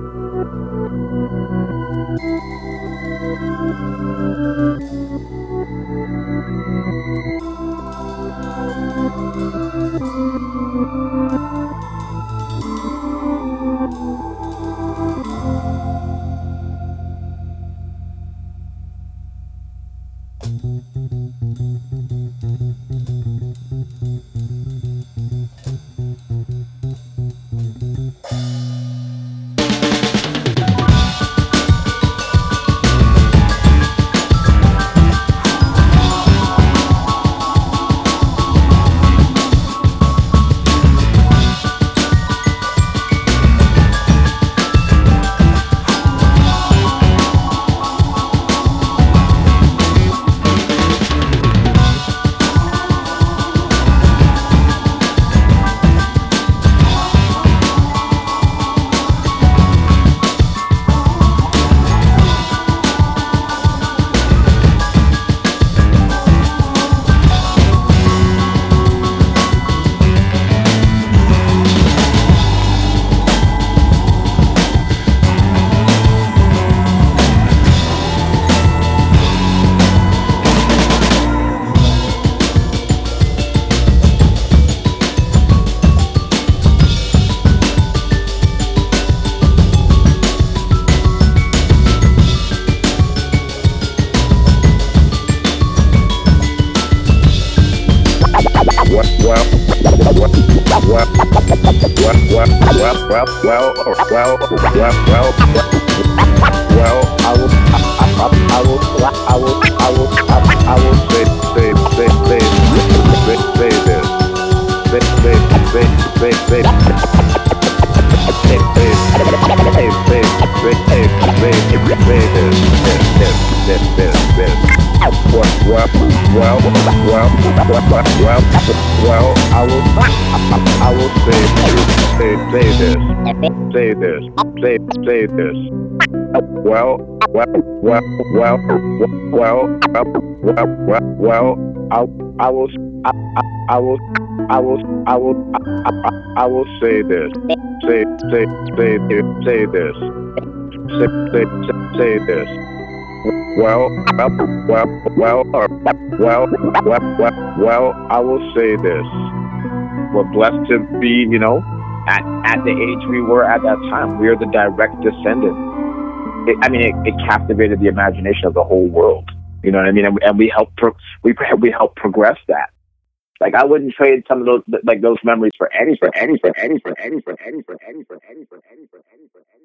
I will say this. We're blessed to be, at the age we were at that time. We are the direct descendant. It captivated the imagination of the whole world. You know what I mean? And we helped we helped progress that. Like I wouldn't trade some of those those memories for any.